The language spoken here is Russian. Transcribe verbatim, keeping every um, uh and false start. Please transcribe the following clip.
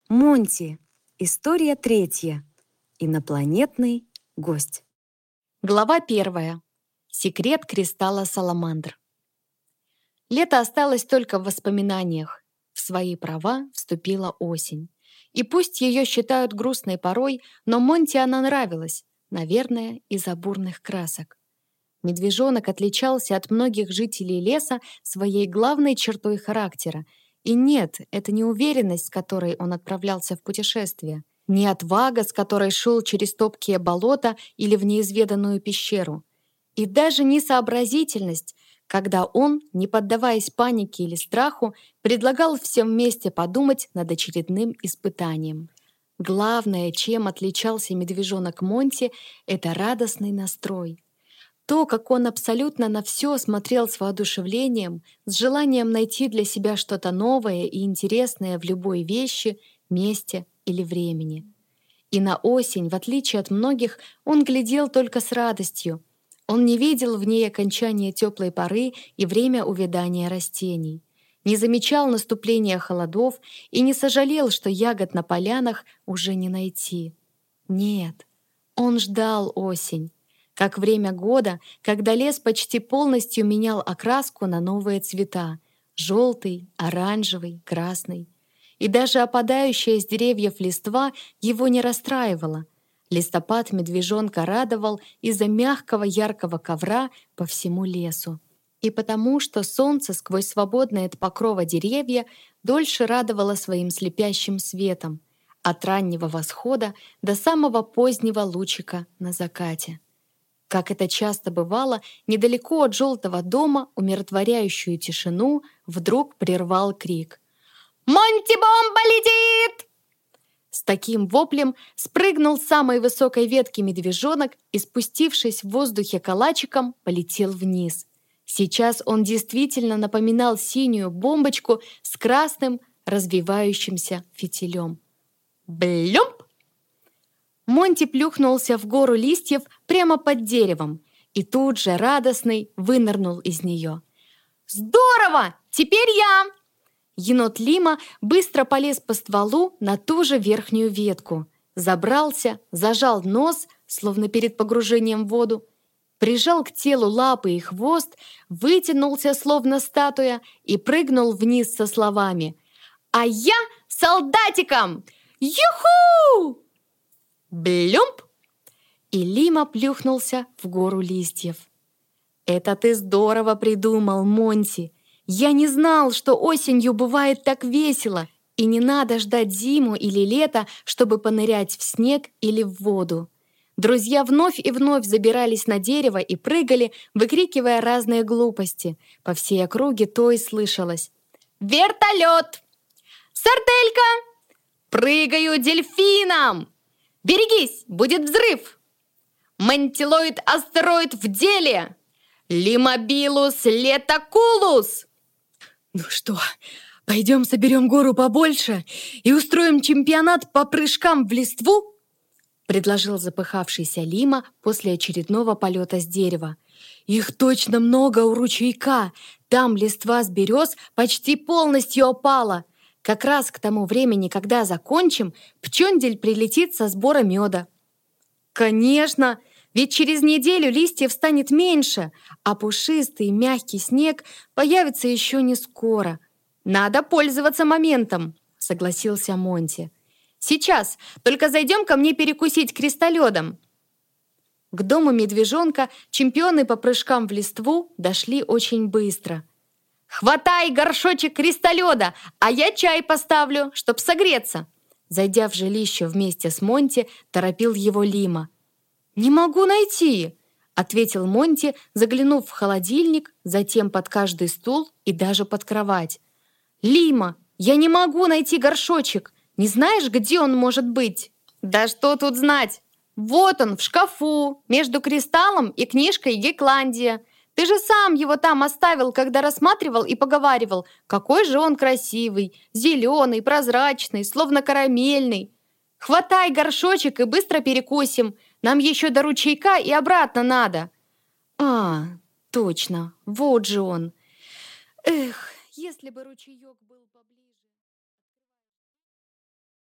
Монти. История третья. Инопланетный гость. Глава первая. Секрет кристалла Саламандр. Лето осталось только в воспоминаниях. В свои права вступила осень. И пусть ее считают грустной порой, но Монти она нравилась, наверное, из-за бурных красок. Медвежонок отличался от многих жителей леса своей главной чертой характера. И нет, это не уверенность, с которой он отправлялся в путешествие, не отвага, с которой шел через топкие болота или в неизведанную пещеру, и даже не сообразительность, когда он, не поддаваясь панике или страху, предлагал всем вместе подумать над очередным испытанием. Главное, чем отличался медвежонок Монти, это радостный настрой. То, как он абсолютно на все смотрел с воодушевлением, с желанием найти для себя что-то новое и интересное в любой вещи, месте или времени. И на осень, в отличие от многих, он глядел только с радостью. Он не видел в ней окончания теплой поры и время увядания растений, не замечал наступления холодов и не сожалел, что ягод на полянах уже не найти. Нет, он ждал осень, как время года, когда лес почти полностью менял окраску на новые цвета — желтый, оранжевый, красный. И даже опадающая с деревьев листва его не расстраивала. Листопад медвежонка радовал из-за мягкого яркого ковра по всему лесу. И потому, что солнце сквозь свободное от покрова деревья дольше радовало своим слепящим светом, от раннего восхода до самого позднего лучика на закате. Как это часто бывало, недалеко от желтого дома умиротворяющую тишину вдруг прервал крик. «Монти-бомба летит!» С таким воплем спрыгнул с самой высокой ветки медвежонок и, спустившись в воздухе калачиком, полетел вниз. Сейчас он действительно напоминал синюю бомбочку с красным развивающимся фитилем. Блюмп! Монти плюхнулся в гору листьев прямо под деревом и тут же, радостный, вынырнул из нее. «Здорово! Теперь я!» Енот Лима быстро полез по стволу на ту же верхнюю ветку, забрался, зажал нос, словно перед погружением в воду, прижал к телу лапы и хвост, вытянулся, словно статуя, и прыгнул вниз со словами «А я солдатиком! Юху!» Блюмп! И Лима плюхнулся в гору листьев. «Это ты здорово придумал, Монти! Я не знал, что осенью бывает так весело, и не надо ждать зиму или лето, чтобы понырять в снег или в воду». Друзья вновь и вновь забирались на дерево и прыгали, выкрикивая разные глупости. По всей округе то и слышалось. «Вертолет! Сарделька! Прыгаю дельфином! Берегись, будет взрыв! Мантилоид-астероид в деле! Лимобилус летокулус!» Ну что, пойдем соберем гору побольше и устроим чемпионат по прыжкам в листву? Предложил запыхавшийся Лима после очередного полета с дерева. Их точно много у ручейка. Там листва с берез почти полностью опала. Как раз к тому времени, когда закончим, Пчёндель прилетит со сбора меда. Конечно, ведь через неделю листьев станет меньше, а пушистый мягкий снег появится еще не скоро. Надо пользоваться моментом, согласился Монти. Сейчас, только зайдем ко мне перекусить кристаллёдом. К дому медвежонка чемпионы по прыжкам в листву дошли очень быстро. «Хватай горшочек кристаллёда, а я чай поставлю, чтоб согреться!» Зайдя в жилище вместе с Монти, торопил его Лима. «Не могу найти», — ответил Монти, заглянув в холодильник, затем под каждый стул и даже под кровать. «Лима, я не могу найти горшочек. Не знаешь, где он может быть?» «Да что тут знать? Вот он, в шкафу, между кристаллом и книжкой «Гекландия». Ты же сам его там оставил, когда рассматривал и поговаривал, какой же он красивый, зеленый, прозрачный, словно карамельный. Хватай горшочек и быстро перекусим. Нам еще до ручейка и обратно надо». «А, точно, вот же он. Эх, если бы ручеек был...»